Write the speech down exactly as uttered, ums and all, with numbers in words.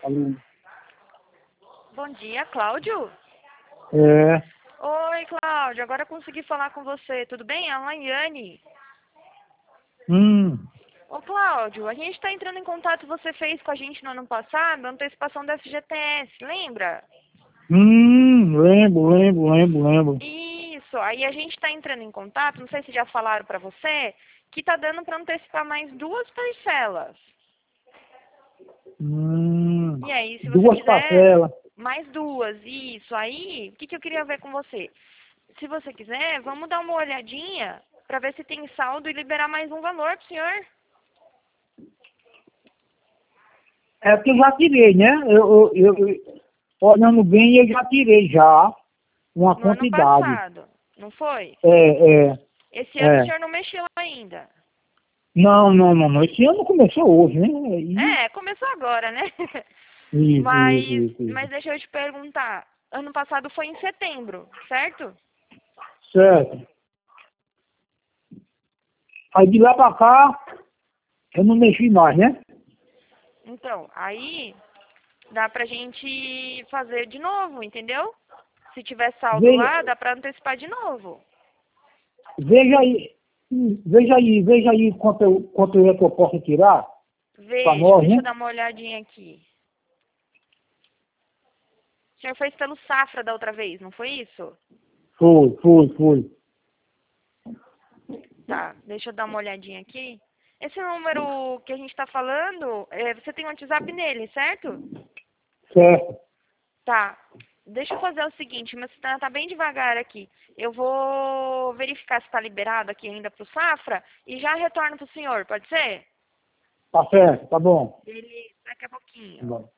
Alô. Bom dia, Cláudio. É. Oi, Cláudio. Agora consegui falar com você. Tudo bem? É a Laiane. Hum. Ô, Cláudio, a gente está entrando em contato. Você fez com a gente no ano passado a antecipação da F G T S, lembra? Hum, lembro, lembro, lembro, lembro. Isso. Aí a gente está entrando em contato. Não sei se já falaram para você que tá dando para antecipar mais duas parcelas. Hum. E aí, se você Duas quiser, parcelas. mais duas. Isso. Aí, o que, que eu queria ver com você? Se você quiser, vamos dar uma olhadinha para ver se tem saldo e liberar mais um valor pro senhor. É porque eu já tirei, né? Eu, eu, eu- olhando bem, eu já tirei já uma No ano quantidade. passado, não foi? É, é, Esse ano o é. senhor não mexeu ainda. Não, não, não, não. Esse ano começou hoje, né? E- É, começou agora, né? Isso, isso, Mas, isso, isso. mas deixa eu te perguntar. Ano passado foi em setembro, certo? Certo. Aí de lá pra cá, eu não mexi mais, né? Então, aí dá pra gente fazer de novo, entendeu? Se tiver saldo Veja, lá, dá pra antecipar de novo. veja aí, veja aí, veja aí quanto, eu- quanto é que eu posso tirar pra Veja, nós, deixa né? eu dar uma olhadinha aqui. O senhor fez pelo Safra da outra vez, não foi isso? Foi, foi, foi. Tá, deixa eu dar uma olhadinha aqui. Esse número que a gente tá falando, é, você tem um WhatsApp nele, certo? Certo. Tá. Deixa eu fazer o seguinte, meu sistema tá bem devagar aqui. Eu vou verificar se tá liberado aqui ainda pro Safra e já retorno pro senhor, pode ser? Tá certo, tá bom. Ele daqui a pouquinho. Tá bom.